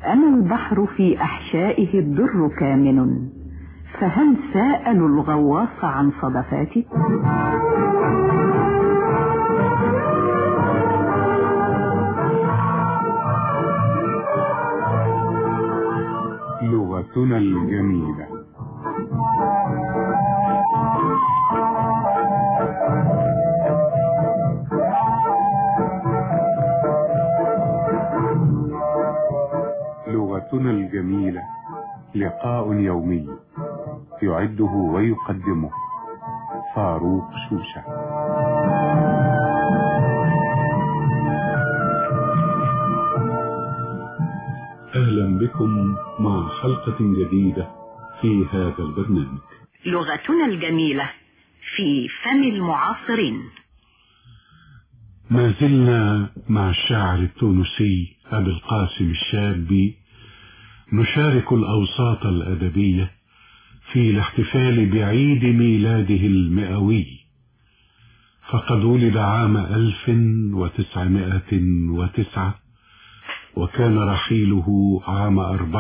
أنا البحر في أحشائه الدر كامن، فهل سأل الغواص عن صدفاتي؟ لغتنا الجميلة. لغتنا الجميلة لقاء يومي يعده ويقدمه فاروق شوشة. أهلا بكم مع حلقة جديدة في هذا البرنامج لغتنا الجميلة في فم المعاصرين. ما زلنا مع الشاعر التونسي أبي القاسم الشابي نشارك الأوساط الأدبية في الاحتفال بعيد ميلاده 100، فقد ولد عام 1909 وكان رحيله عام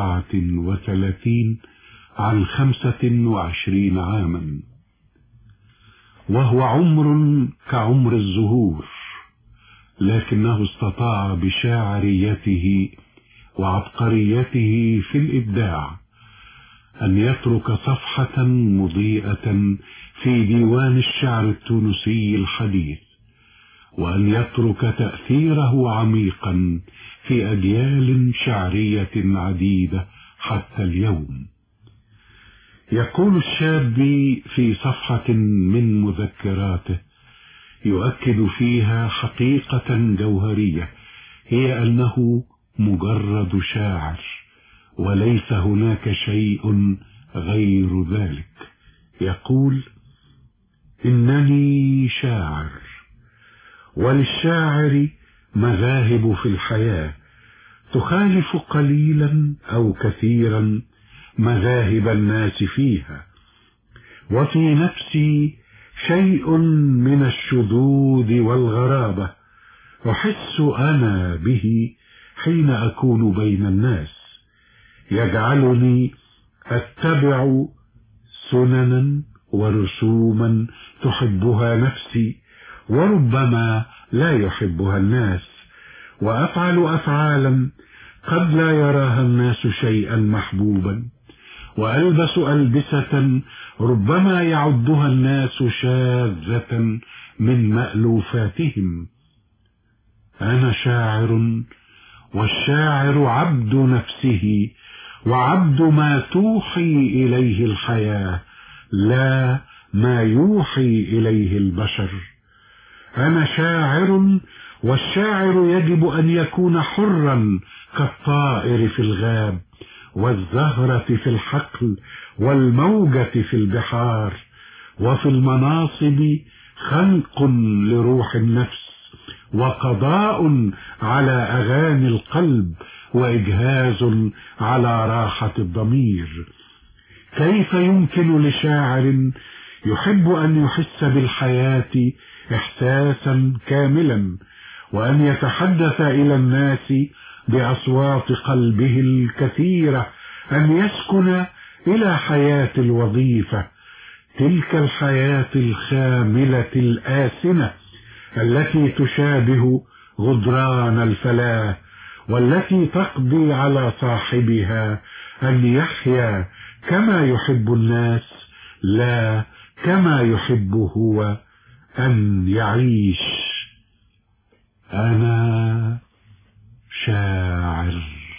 34 عن 25 عاما، وهو عمر كعمر الزهور، لكنه استطاع بشاعريته وعبقريته في الإبداع أن يترك صفحة مضيئة في ديوان الشعر التونسي الحديث، وأن يترك تأثيره عميقا في أجيال شعرية عديدة حتى اليوم. يقول الشابي في صفحة من مذكراته يؤكد فيها حقيقة جوهرية، هي أنه مجرد شاعر وليس هناك شيء غير ذلك. يقول: إنني شاعر، وللشاعر مذاهب في الحياة تخالف قليلا أو كثيرا مذاهب الناس فيها، وفي نفسي شيء من الشذوذ والغرابة أحس أنا به حين أكون بين الناس، يجعلني أتبع سننا ورسوما تحبها نفسي وربما لا يحبها الناس، وأفعل أفعالا قد لا يراها الناس شيئا محبوبا، وألبس ألبسة ربما يعدها الناس شاذة من مألوفاتهم. أنا شاعر، والشاعر عبد نفسه وعبد ما توحي إليه الحياة لا ما يوحي إليه البشر. أنا شاعر، والشاعر يجب أن يكون حرا كالطائر في الغاب والزهرة في الحقل والموجة في البحار، وفي المناصب خلق لروح النفس، وقضاء على أغاني القلب، وإجهاز على راحة الضمير. كيف يمكن لشاعر يحب أن يحس بالحياة إحساسا كاملا، وأن يتحدث إلى الناس بأصوات قلبه الكثيرة، أن يسكن إلى حياة الوظيفة، تلك الحياة الخاملة الآسنة التي تشابه غدران الفلاة، والتي تقضي على صاحبها أن يحيا كما يحب الناس لا كما يحب هو أن يعيش. أنا شاعر.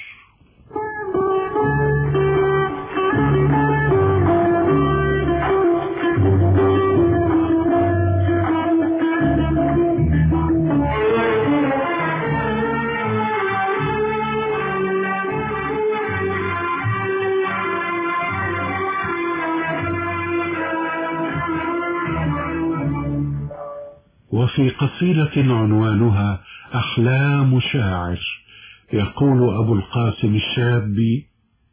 وفي قصيدة عنوانها أحلام شاعر يقول أبو القاسم الشابي: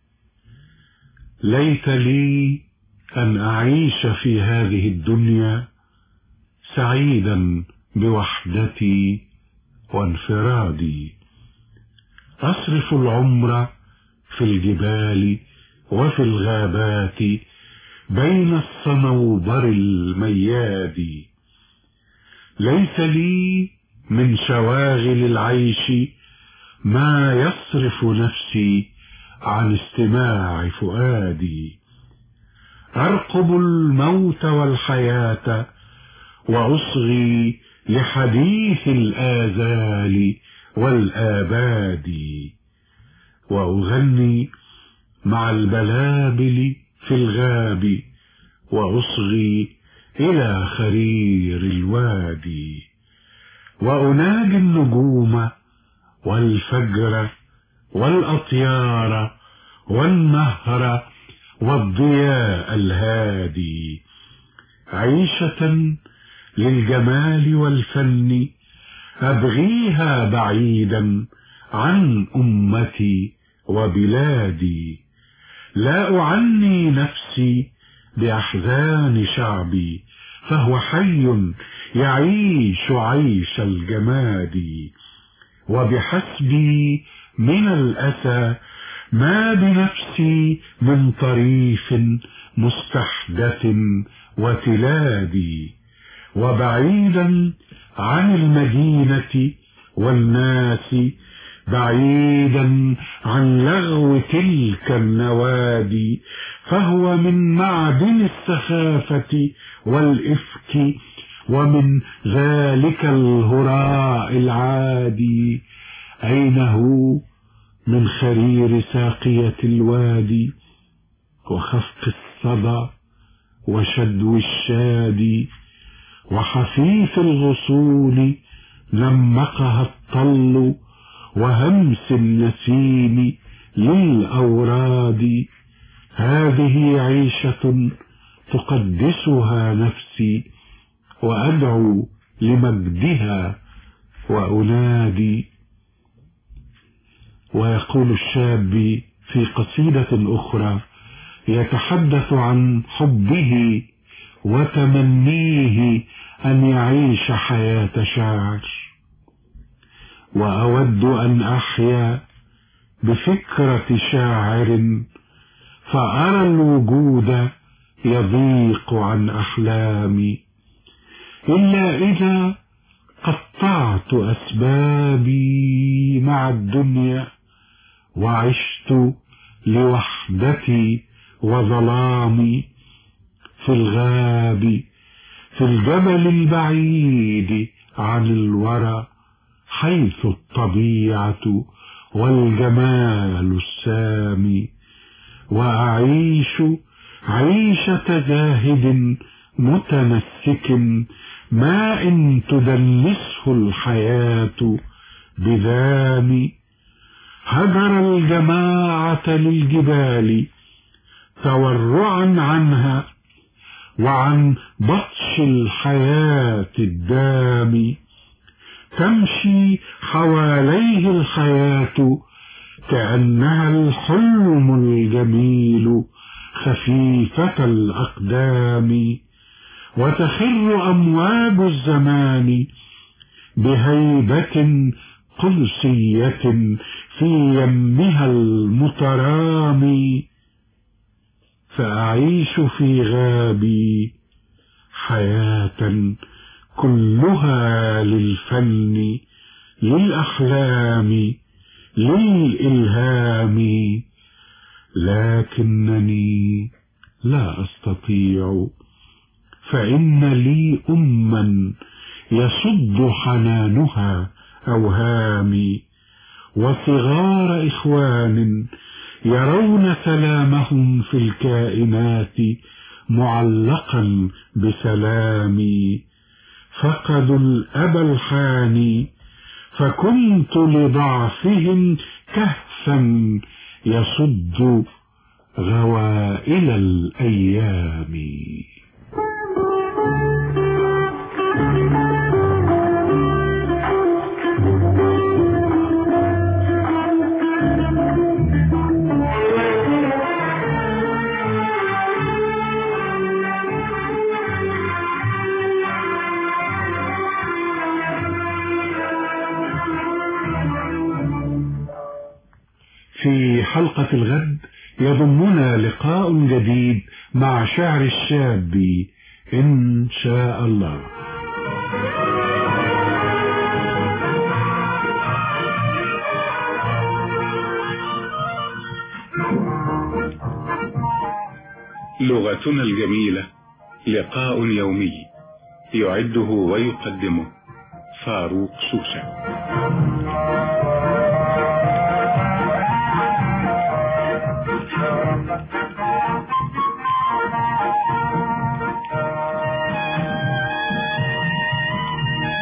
ليت لي أن أعيش في هذه الدنيا سعيدا بوحدتي وانفرادي، أصرف العمر في الجبال وفي الغابات بين الصنوبر المياد. ليس لي من شواغل العيش ما يصرف نفسي عن استماع فؤادي. أرقب الموت والحياة وأصغي لحديث الآذال والآباد، وأغني مع البلابل في الغاب وأصغي إلى خرير الوادي، وأناجي النجوم والفجر والأطيار والنهر والضياء الهادي، عيشة للجمال والفن أبغيها بعيدا عن أمتي وبلادي. لا أعني نفسي بأحزان شعبي فهو حي يعيش عيش الجماد، وبحسبي من الأسى ما بنفسي من طريف مستحدث وتلادي، وبعيدا عن المدينة والناس، بعيدا عن لغو تلك النوادي، فهو من معدن السخافة والإفك ومن ذلك الهراء العادي. أين هو من خرير ساقية الوادي وخفق الصدى وشدو الشادي وحفيف الغصون نمقها الطل وهمس النسيم للأوراد. هذه عيشة تقدسها نفسي وأدعو لمجدها وأنادي. ويقول الشاب في قصيدة أخرى يتحدث عن حبه وتمنيه أن يعيش حياة شاعر: وأود أن أحيا بفكرة شاعر فأرى الوجود يضيق عن أحلامي، إلا إذا قطعت أسبابي مع الدنيا وعشت لوحدتي وظلامي في الغاب في الجبل البعيد عن الورى، حيث الطبيعة والجمال السامي، وأعيش عيشة زاهد متمسك ما إن تدنسه الحياة بذام. هجر الجماعة للجبال تورعا عنها وعن بطش الحياة الدام، تمشي حواليه الحياة كأنها الحلم الجميل خفيفة الأقدام، وتخر أمواج الزمان بهيبة قدسية في يمها المترامي، فأعيش في غابي حياة كلها للفن للأحلام للإلهام، لكنني لا أستطيع، فإن لي أما يصد حنانها أوهامي، وصغار إخوان يرون سلامهم في الكائنات معلقا بسلامي، فقدوا الأب الحاني فكنت لضعفهم كهفا يصد غوائل الأيام. في وفي حلقة الغد يضمنا لقاء جديد مع شعر الشاب إن شاء الله. لغتنا الجميلة لقاء يومي يعده ويقدمه فاروق سوسة.